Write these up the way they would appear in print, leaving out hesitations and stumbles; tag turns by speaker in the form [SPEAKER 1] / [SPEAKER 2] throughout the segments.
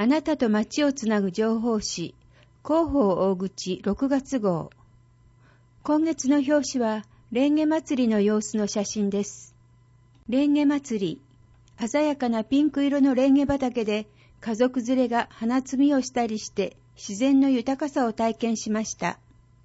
[SPEAKER 1] あなたと街をつなぐ情報誌、広報大口6月号。今月の表紙は、レンゲ祭りの様子の写真です。レンゲ祭り、鮮やかなピンク色のレンゲ畑で、家族連れが花摘みをしたりして、自然の豊かさを体験しました。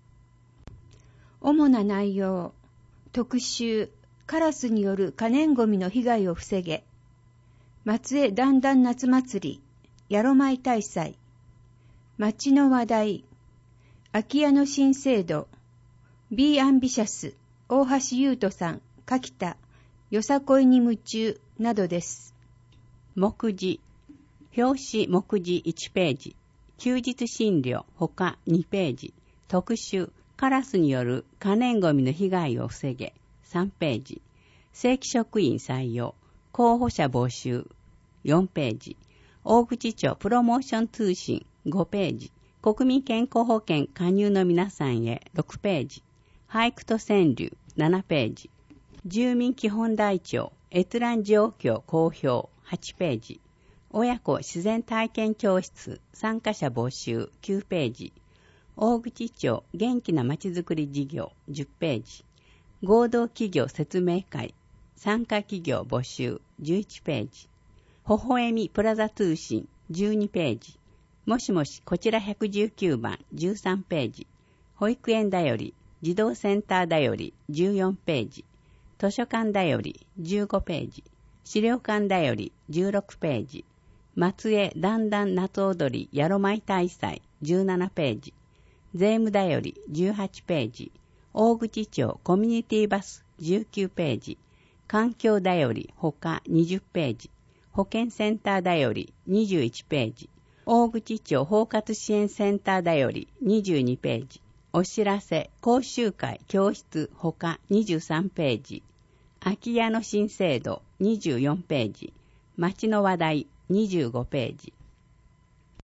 [SPEAKER 1] 主な内容、特集、カラスによる可燃ごみの被害を防げ、松江だんだん夏祭り、ヤロマイ大祭、町の話題、空き家の新制度、Be Ambitious、大橋優斗さん、柿田、よさこいに夢中などです。
[SPEAKER 2] 目次、表紙目次1ページ、休日診療他2ページ、特集、カラスによる可燃ごみの被害を防げ3ページ、正規職員採用、候補者募集4ページ、大口町プロモーション通信5ページ、国民健康保険加入の皆さんへ6ページ、俳句と川柳7ページ、住民基本台帳閲覧状況公表8ページ、親子自然体験教室参加者募集9ページ、大口町元気なまちづくり事業10ページ、合同企業説明会参加企業募集11ページ、微笑みプラザ通信12ページ、もしもしこちら119番13ページ、保育園だより児童センターだより14ページ、図書館だより15ページ、資料館だより16ページ、松江だんだん夏踊りやろまい大祭17ページ、税務だより18ページ、大口町コミュニティバス19ページ、環境だより他20ページ、保健センターだより21ページ、大口町包括支援センターだより22ページ、お知らせ講習会教室他23ページ、空き家の新制度24ページ、町の話題25ページ、